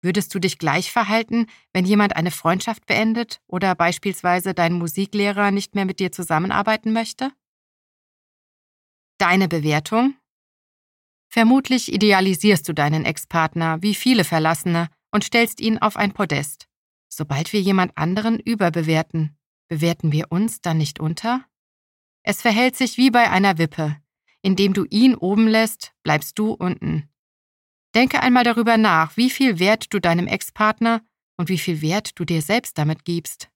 Würdest du dich gleich verhalten, wenn jemand eine Freundschaft beendet oder beispielsweise dein Musiklehrer nicht mehr mit dir zusammenarbeiten möchte? Deine Bewertung? Vermutlich idealisierst du deinen Ex-Partner wie viele Verlassene und stellst ihn auf ein Podest. Sobald wir jemand anderen überbewerten, bewerten wir uns dann nicht unter? Es verhält sich wie bei einer Wippe. Indem du ihn oben lässt, bleibst du unten. Denke einmal darüber nach, wie viel Wert du deinem Ex-Partner und wie viel Wert du dir selbst damit gibst.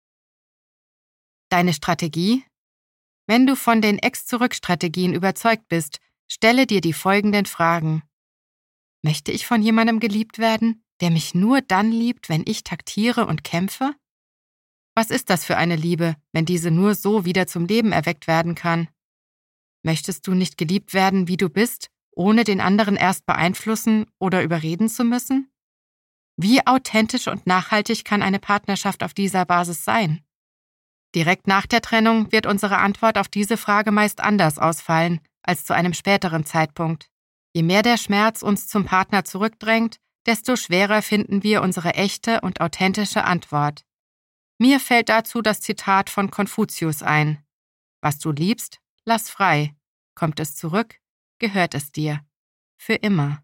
Deine Strategie? Wenn du von den Ex-Zurück-Strategien überzeugt bist, stelle dir die folgenden Fragen. Möchte ich von jemandem geliebt werden, der mich nur dann liebt, wenn ich taktiere und kämpfe? Was ist das für eine Liebe, wenn diese nur so wieder zum Leben erweckt werden kann? Möchtest du nicht geliebt werden, wie du bist, ohne den anderen erst beeinflussen oder überreden zu müssen? Wie authentisch und nachhaltig kann eine Partnerschaft auf dieser Basis sein? Direkt nach der Trennung wird unsere Antwort auf diese Frage meist anders ausfallen als zu einem späteren Zeitpunkt. Je mehr der Schmerz uns zum Partner zurückdrängt, desto schwerer finden wir unsere echte und authentische Antwort. Mir fällt dazu das Zitat von Konfuzius ein. Was du liebst, lass frei. Kommt es zurück, gehört es dir. Für immer.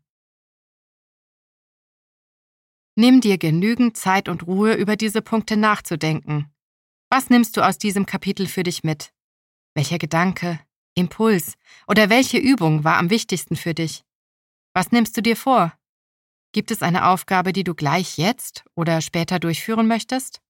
Nimm dir genügend Zeit und Ruhe, über diese Punkte nachzudenken. Was nimmst du aus diesem Kapitel für dich mit? Welcher Gedanke, Impuls oder welche Übung war am wichtigsten für dich? Was nimmst du dir vor? Gibt es eine Aufgabe, die du gleich jetzt oder später durchführen möchtest?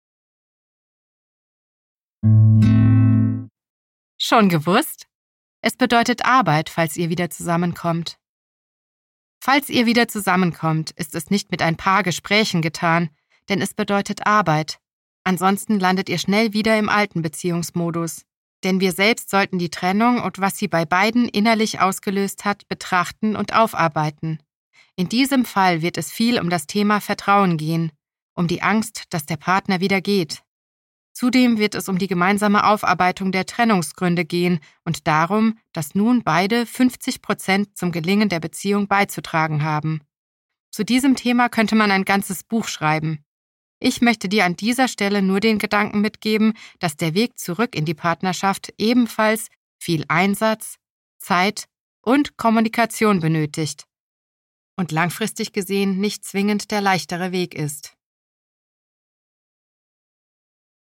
Schon gewusst? Es bedeutet Arbeit, falls ihr wieder zusammenkommt. Falls ihr wieder zusammenkommt, ist es nicht mit ein paar Gesprächen getan, denn es bedeutet Arbeit. Ansonsten landet ihr schnell wieder im alten Beziehungsmodus. Denn wir selbst sollten die Trennung und was sie bei beiden innerlich ausgelöst hat, betrachten und aufarbeiten. In diesem Fall wird es viel um das Thema Vertrauen gehen, um die Angst, dass der Partner wieder geht. Zudem wird es um die gemeinsame Aufarbeitung der Trennungsgründe gehen und darum, dass nun beide 50% zum Gelingen der Beziehung beizutragen haben. Zu diesem Thema könnte man ein ganzes Buch schreiben. Ich möchte dir an dieser Stelle nur den Gedanken mitgeben, dass der Weg zurück in die Partnerschaft ebenfalls viel Einsatz, Zeit und Kommunikation benötigt und langfristig gesehen nicht zwingend der leichtere Weg ist.